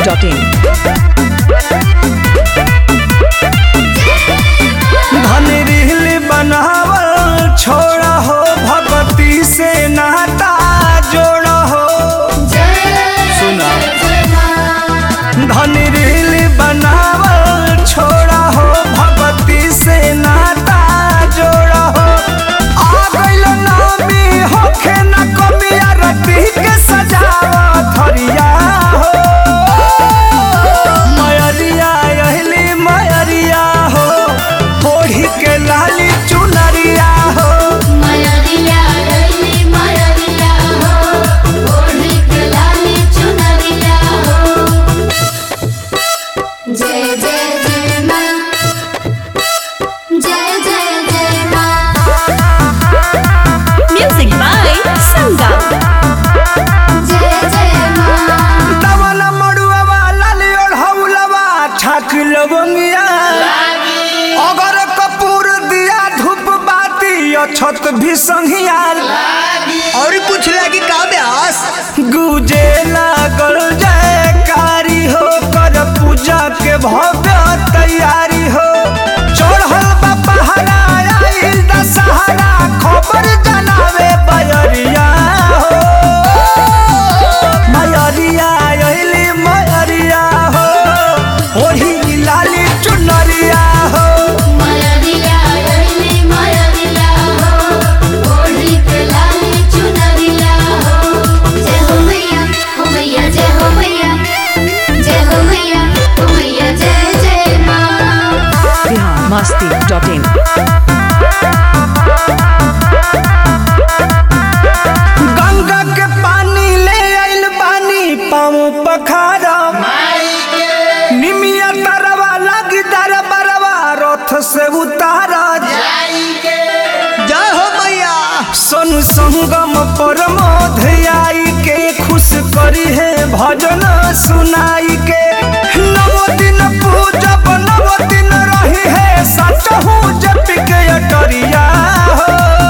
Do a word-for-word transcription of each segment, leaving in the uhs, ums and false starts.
Dot in. धन reel बनावल छोड़ा हो, भगती से नाता जोड़ा हो। सुना धन रील बनावल छोड़ा हो, भगती से नाता जोड़ा हो। आ गइल नामी होखे न कमिया, रति के सजावा थरिया हो। मयरिया अहली मयरिया हो, ओढ़ी के लाली चुनरिया हो। मयरिया अहली मयरिया हो, ओढ़ी के लाली चुनरिया हो। जय जय जय माँ, जय जय जय माँ। Music by Sangam. जय जय माँ। दवना मड़ुआ वाला लियोड़ हौलवा छाक लवंगिया। अगर कपूर दिया धूप बाती अछत भी संघिया। और कुछ लगी का ब्यास गुजे लागल जयकारी हो, कर पूजा के भव्य तैयारी हो। चढ़ल बा पहरा आइल दशहरा, खबर जनावे बयरिया हो। मयरिया अइली मयरिया हो, ओढ़ी लाली चुनरिया हो। मयरिया अहली मयरिया हो, ओढ़ी के लाली चुनरिया हो। जय हो मैया, हो मैया जय हो मैया, जय हो मैया, हो मैया जय जय माँ। Bihar Masti dot in. गंगा के पानी ले आइल बानी पाँव पखारा। निमिया तरवा लगी दर बरवा, रथ से उतारा। जय हो मैया सोनु संगम परमोध आई के, खुश करी है भजन सुनाई के। नव दिन पूजब नव दिन रही है, सचहु जप के अटरिया हो।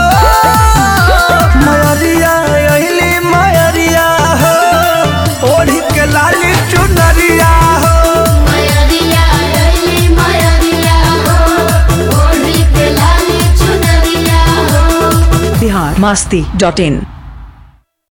मयरिया अइली मयरिया हो, ओढ़ी के लाली चुनरिया हो। मयरिया अहली मयरिया हो, ओढ़ी के लाली चुनरिया हो। बिहार मस्ती डॉट इन।